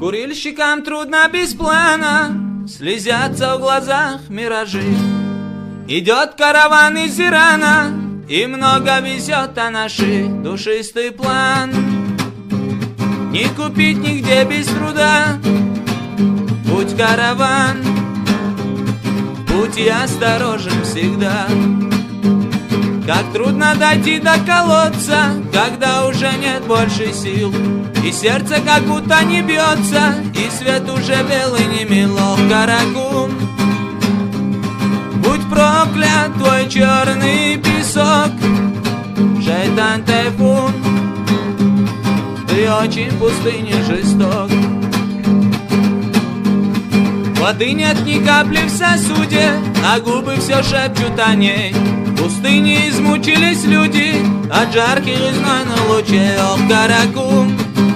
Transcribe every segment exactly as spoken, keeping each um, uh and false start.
Курильщикам трудно без плана, слезятся в глазах миражи. Идет караван из Ирана, и много везет, а наши душистый план не купить нигде без труда. Путь караван, путь и осторожен всегда. Как трудно дойти до колодца, когда уже нет больше сил, и сердце как будто не бьется, и свет уже белый не мелок. Каракум, будь проклят твой черный песок. Шайтан тайфун, ты очень в пустыне жесток. Воды нет ни капли в сосуде, а губы все шепчут о ней. В пустыне измучились люди от жарких и знойных лучей. Ох, Каракум,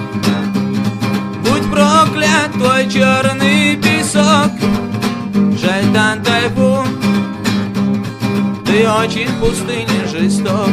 будь проклят твой черный песок. Шайтан тайфун, ты очень в пустыне жесток.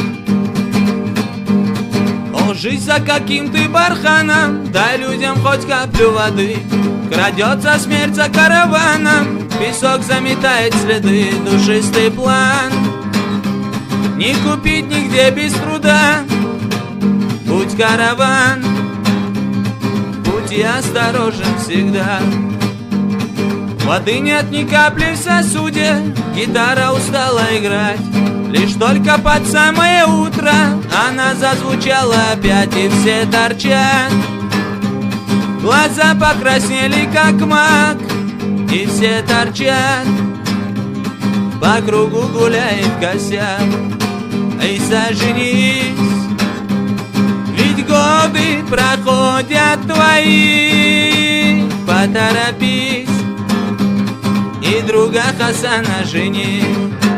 О, жизнь за каким ты барханом, дай людям хоть каплю воды. Крадется смерть за караваном, песок заметает следы. Душистый план не купить нигде без труда. Будь караван, будь и осторожен всегда. Воды нет ни капли в сосуде, гитара устала играть. Лишь только под самое утро она зазвучала опять, и все торчат. Глаза покраснели, как мак, и все торчат. По кругу гуляет косяк. И сожнись, ведь годы проходят твои. Поторопись и друга Хасана жени.